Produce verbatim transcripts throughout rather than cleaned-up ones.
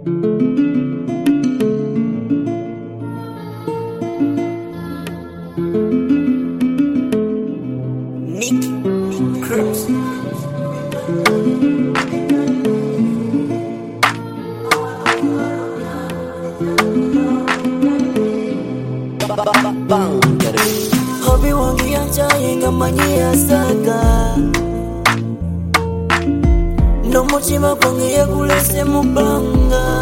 Nick, Nick Cruz. Hobi wangi yanchaye ngamanyia saga Nomutima kwange yakulese mubanga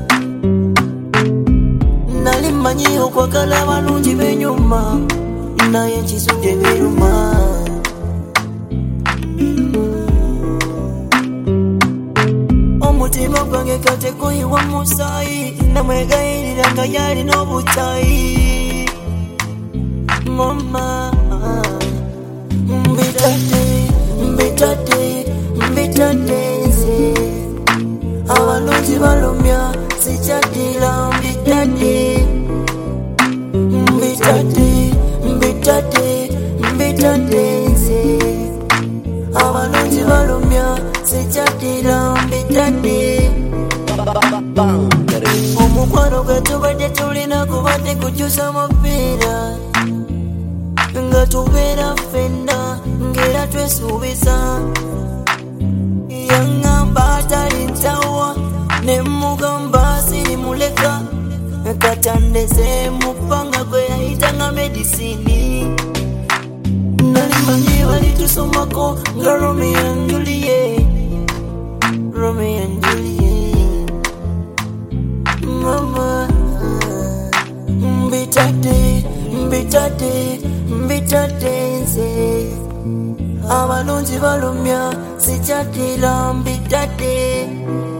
Nali manyi okwagala abalungi b'enyuma naye nkisudde biruma Omutima gwange kate guyiwa musaayi namwegayirira nga yalina obutayi Mama mbitadde mbitadde mbitadde nze abalungi balumya sikyaddira mbitadde mbitadde mbitadde mbitadde nze abalungi balumya sikyaddira mbitadde omukwano gwe tubadde tulina kubadde kukyusa mupiira nga tubeera ffenna ng'era twesuubiza yaŋŋamba atali ntawa ne mugamba sirimuleka katandeze mu bbanga gwe yayitanga medisini nali manyi balitusomako nga Romeo and Juliet Romeo and Juliet Mama mbitadde mbitadde mbitadde nze abalungi balumya sikyaddira mbitadde